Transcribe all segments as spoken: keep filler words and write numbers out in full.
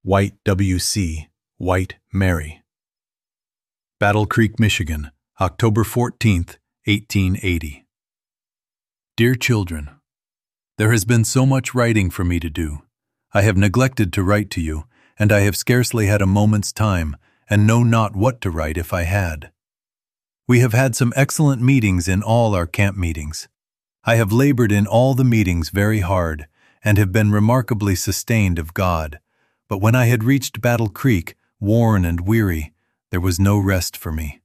White W C, White Mary. Battle Creek, Michigan, October fourteenth, eighteen eighty. Dear children, there has been so much writing for me to do. I have neglected to write to you, and I have scarcely had a moment's time, and know not what to write if I had. We have had some excellent meetings in all our camp meetings. I have labored in all the meetings very hard, and have been remarkably sustained of God. But when I had reached Battle Creek, worn and weary, there was no rest for me.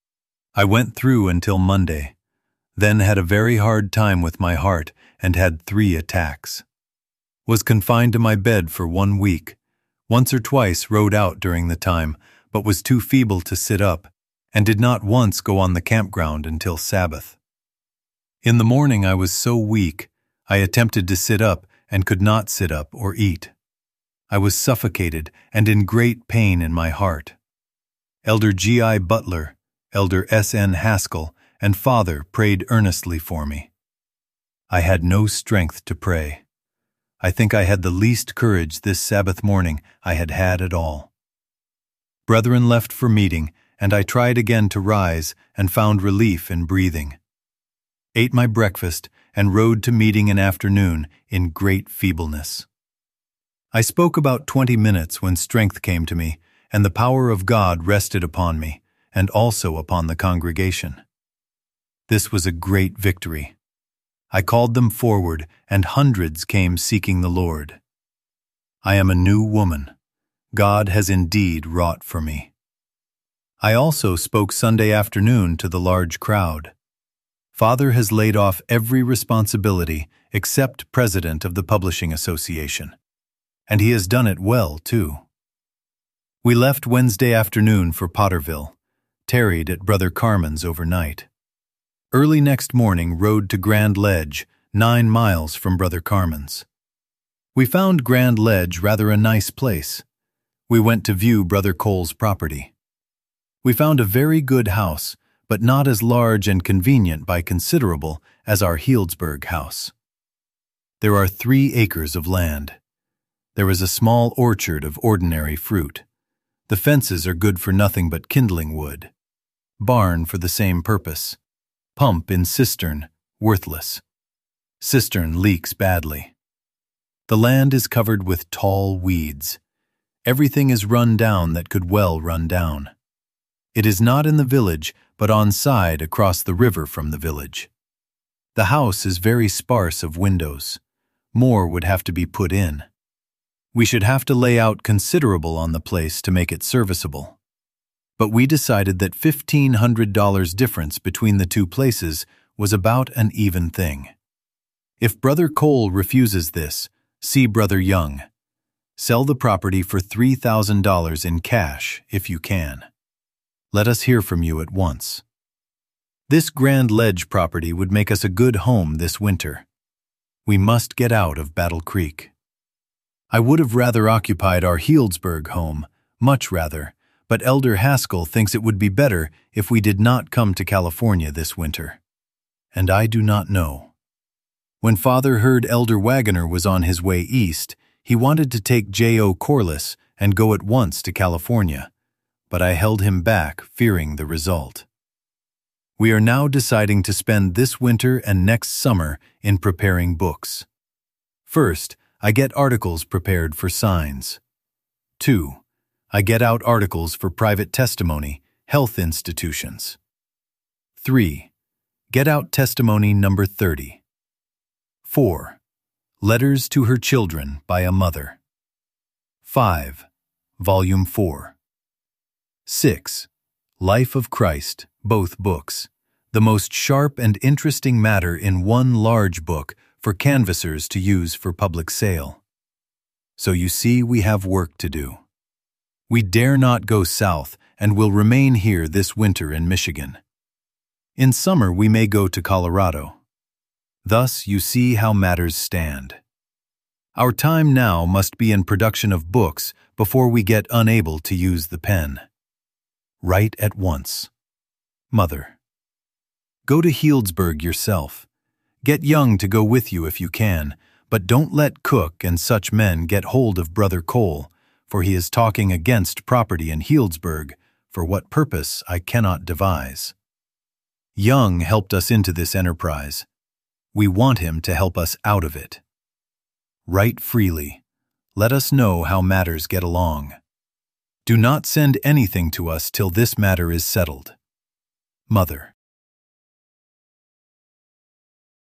I went through until Monday, then had a very hard time with my heart and had three attacks. Was confined to my bed for one week. Once or twice rode out during the time, but was too feeble to sit up, and did not once go on the campground until Sabbath. In the morning I was so weak, I attempted to sit up and could not sit up or eat. I was suffocated and in great pain in my heart. Elder G I Butler, Elder S N Haskell, and Father prayed earnestly for me. I had no strength to pray. I think I had the least courage this Sabbath morning I had had at all. Brethren left for meeting, and I tried again to rise and found relief in breathing. Ate my breakfast and rode to meeting in afternoon in great feebleness. I spoke about twenty minutes when strength came to me, and the power of God rested upon me, and also upon the congregation. This was a great victory. I called them forward, and hundreds came seeking the Lord. I am a new woman. God has indeed wrought for me. I also spoke Sunday afternoon to the large crowd. Father has laid off every responsibility except president of the Publishing Association, and he has done it well, too. We left Wednesday afternoon for Potterville, tarried at Brother Carmen's overnight. Early next morning rode to Grand Ledge, nine miles from Brother Carmen's. We found Grand Ledge rather a nice place. We went to view Brother Cole's property. We found a very good house, but not as large and convenient by considerable as our Healdsburg house. There are three acres of land. There is a small orchard of ordinary fruit. The fences are good for nothing but kindling wood. Barn for the same purpose. Pump in cistern, worthless. Cistern leaks badly. The land is covered with tall weeds. Everything is run down that could well run down. It is not in the village, but on side across the river from the village. The house is very sparse of windows. More would have to be put in. We should have to lay out considerable on the place to make it serviceable. But we decided that fifteen hundred dollars difference between the two places was about an even thing. If Brother Cole refuses this, see Brother Young. Sell the property for three thousand dollars in cash if you can. Let us hear from you at once. This Grand Ledge property would make us a good home this winter. We must get out of Battle Creek. I would have rather occupied our Healdsburg home, much rather, but Elder Haskell thinks it would be better if we did not come to California this winter. And I do not know. When Father heard Elder Wagoner was on his way east, he wanted to take J O Corliss and go at once to California, but I held him back, fearing the result. We are now deciding to spend this winter and next summer in preparing books. First, I get articles prepared for signs. Two, I get out articles for private testimony, health institutions. Three, get out testimony number thirty. Four, letters to her children by a mother. Five, volume four. Six, Life of Christ, both books, the most sharp and interesting matter in one large book for canvassers to use for public sale. So you see we have work to do. We dare not go south and will remain here this winter in Michigan. In summer we may go to Colorado. Thus you see how matters stand. Our time now must be in production of books before we get unable to use the pen. Write at once. Mother. Go to Healdsburg yourself. Get Young to go with you if you can, but don't let Cook and such men get hold of Brother Cole, for he is talking against property in Healdsburg, for what purpose I cannot devise. Young helped us into this enterprise. We want him to help us out of it. Write freely. Let us know how matters get along. Do not send anything to us till this matter is settled. Mother.